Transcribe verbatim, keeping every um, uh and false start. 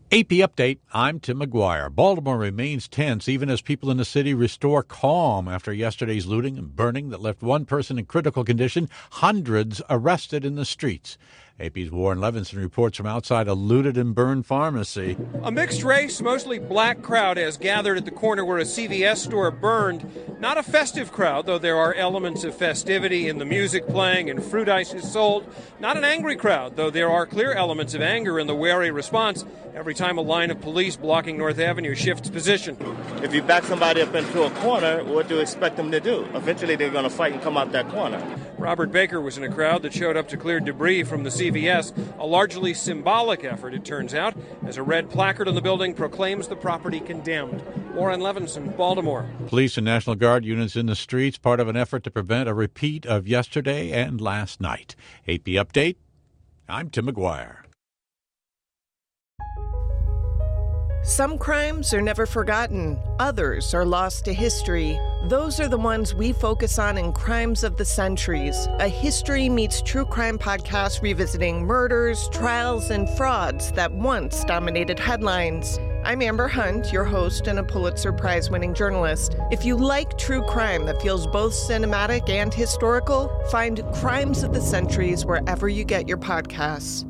A P Update, I'm Tim McGuire. Baltimore remains tense even as people in the city restore calm after yesterday's looting and burning that left one person in critical condition, hundreds arrested in the streets. A P's Warren Levinson reports from outside a looted and burned pharmacy. A mixed race, mostly black crowd has gathered at the corner where a C V S store burned. Not a festive crowd, though there are elements of festivity in the music playing and fruit ices sold. Not an angry crowd, though there are clear elements of anger in the wary response every time a line of police blocking North Avenue shifts position. If you back somebody up into a corner, what do you expect them to do? Eventually they're going to fight and come out that corner. Robert Baker was in a crowd that showed up to clear debris from the C V S, a largely symbolic effort, it turns out, as a red placard on the building proclaims the property condemned. Warren Levinson, Baltimore. Police and National Guard units in the streets, part of an effort to prevent a repeat of yesterday and last night. A P Update, I'm Tim McGuire. Some crimes are never forgotten. Others are lost to history. Those are the ones we focus on in Crimes of the Centuries, a history meets true crime podcast revisiting murders, trials, and frauds that once dominated headlines. I'm Amber Hunt, your host and a Pulitzer Prize-winning journalist. If you like true crime that feels both cinematic and historical, find Crimes of the Centuries wherever you get your podcasts.